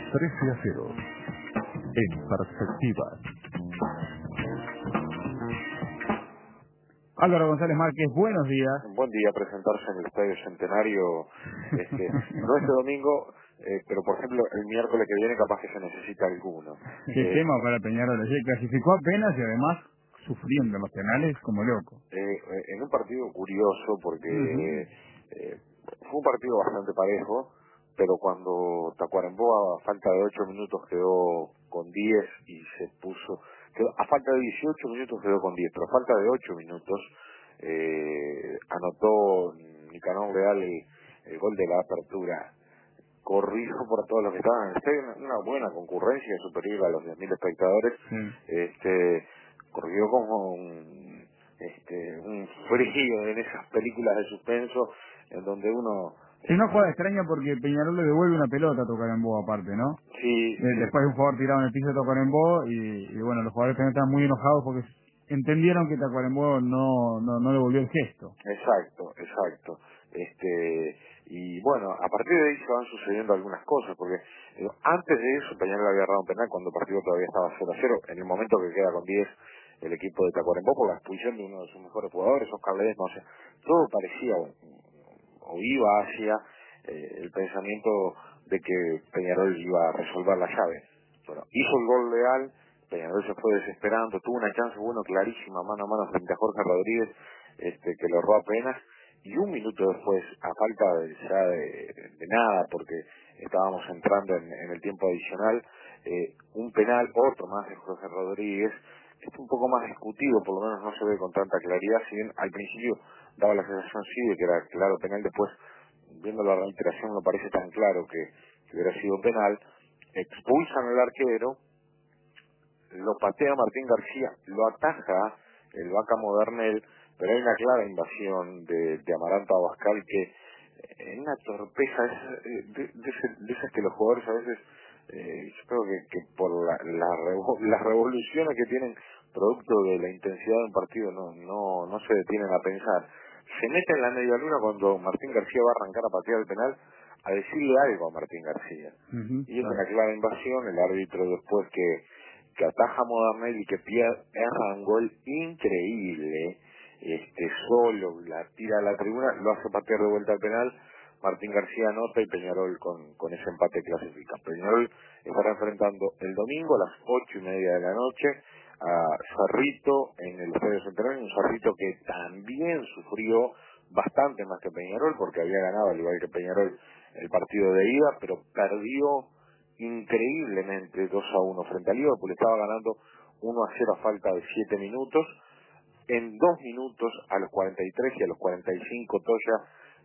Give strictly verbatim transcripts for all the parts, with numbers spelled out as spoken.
trece a cero. En perspectiva. Álvaro González Márquez, buenos días. Buen día, presentarse en el Estadio Centenario, este, no este domingo, eh, pero por ejemplo el miércoles que viene capaz que se necesita alguno. Qué Eh, tema para Peñarol, ayer clasificó apenas y además sufriendo en los penales como loco. eh, eh, en un partido curioso porque Uh-huh. eh, fue un partido bastante parejo, pero cuando Tacuarembó a falta de ocho minutos quedó con diez y se puso, quedó, a falta de dieciocho minutos quedó con diez, pero a falta de ocho minutos eh, anotó Nicanor Real el, el gol de la apertura, corrido por todos los que estaban en el estadio, una, una buena concurrencia superior a los diez mil espectadores, Sí. este corrió como un, este, un frío en esas películas de suspenso en donde uno... Es una jugada extraña porque Peñarol le devuelve una pelota a Tacuarembó aparte, ¿no? Sí, Eh, sí. Después de un jugador tirado en el piso de Tacuarembó y, y bueno, los jugadores también estaban muy enojados porque entendieron que Tacuarembó no, no, no devolvió el gesto. Exacto, exacto. Este, y bueno, a partir de ahí se van sucediendo algunas cosas, porque eh, antes de eso Peñarol había agarrado un penal cuando el partido todavía estaba cero a cero, en el momento que queda con diez el equipo de Tacuarembó por la expulsión de uno de sus mejores jugadores, Oscar Ledesma, o sea, todo parecía o, o iba hacia eh, el pensamiento de que Peñarol iba a resolver la llave. Bueno, hizo el gol leal, Peñarol se fue desesperando, tuvo una chance bueno clarísima mano a mano frente a Jorge Rodríguez, este, que lo erró apenas, y un minuto después, a falta de, ya de, de nada, porque estábamos entrando en, en el tiempo adicional, eh, un penal, otro más de Jorge Rodríguez, este un poco más discutido, por lo menos no se ve con tanta claridad, si bien al principio daba la sensación sí de que era claro penal, después viendo la reiteración no parece tan claro que, que hubiera sido penal, expulsan al arquero, lo patea Martín García, lo ataja el Vaca Modernel, pero hay una clara invasión de, de Amaranta Abascal que en una torpeza es, de, de, ese, de esas que los jugadores a veces eh, yo creo que, que por la, la revo, las revoluciones que tienen producto de la intensidad de un partido no, no, no se detienen a pensar, se mete en la media luna cuando Martín García va a arrancar a patear el penal a decirle algo a Martín García, Uh-huh, y es claro. una clara invasión, el árbitro después que que ataja a Modernel y que pier- erra un gol increíble, este solo la tira a la tribuna, lo hace patear de vuelta al penal, Martín García anota y Peñarol con, con ese empate clasifica. Peñarol estará enfrentando el domingo a las ocho y media de la noche a Cerrito en el Estadio Centenario, un Cerrito que también sufrió bastante más que Peñarol porque había ganado al igual que Peñarol el partido de ida, pero perdió increíblemente dos a uno frente a Liverpool, estaba ganando uno a cero a falta de siete minutos, en dos minutos a los cuarenta y tres y a los cuarenta y cinco Toya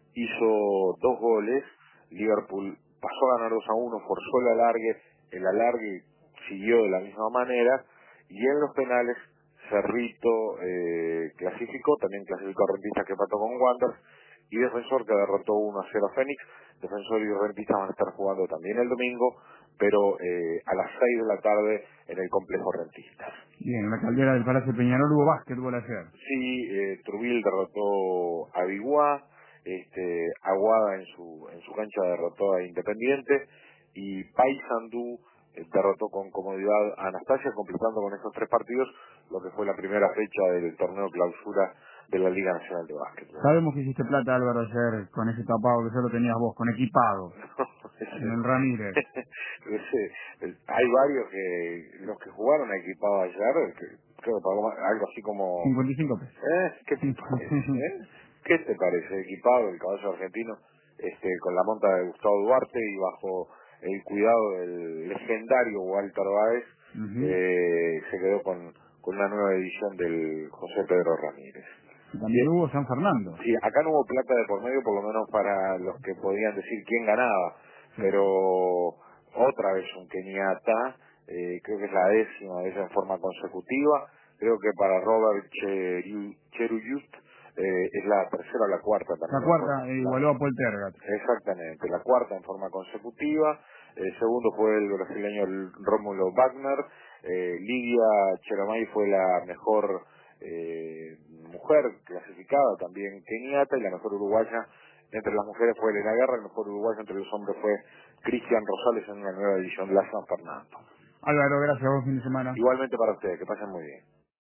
hizo dos goles, Liverpool pasó a ganar dos a uno, forzó el alargue, el alargue siguió de la misma manera y en los penales Cerrito eh, clasificó, también clasificó a Rentistas que empató con Wanderers y Defensor que derrotó uno a cero a Fénix. Defensor y Rentistas van a estar jugando también el domingo, pero eh, a las seis de la tarde en el complejo Rentistas. Bien, en la caldera del Palacio Peñarol hubo básquetbol ayer. Sí, eh, Trubil derrotó a Biguá, este, Aguada en su en su cancha derrotó a Independiente y Paysandú eh, derrotó con comodidad a Anastasia, completando con esos tres partidos lo que fue la primera fecha del torneo clausura de la Liga Nacional de Básquet. Sabemos que hiciste plata, Álvaro, ayer con ese tapado que solo tenías vos, con equipado, en el Ramírez. Ese, el- hay varios que los que jugaron equipado ayer, que creo que pagó más- algo así como cincuenta y cinco pesos. ¿eh? ¿Qué te parece? ¿Eh? ¿Qué te parece? Equipado el caballo argentino, este, con la monta de Gustavo Duarte y bajo el cuidado del legendario Walter Báez, Uh-huh. eh, se quedó con, con una nueva edición del José Pedro Ramírez. También hubo San Fernando. Sí, acá no hubo plata de por medio, por lo menos para los que podían decir quién ganaba, Sí. pero otra vez un keniata, eh, creo que es la décima vez en forma consecutiva, creo que para Robert Cheru- Cheruyut eh, es la tercera o la cuarta también. La cuarta eh, igualó a Paul Tergat. Exactamente, la cuarta en forma consecutiva, el segundo fue el brasileño Rómulo Wagner, eh, Lidia Cheramay fue la mejor eh, mujer clasificada, también keniata, y la mejor uruguaya entre las mujeres fue Elena Guerra, el mejor uruguayo entre los hombres fue Cristian Rosales en una nueva edición de la San Fernando. Álvaro, gracias, buen fin de semana. Igualmente para ustedes, que pasen muy bien.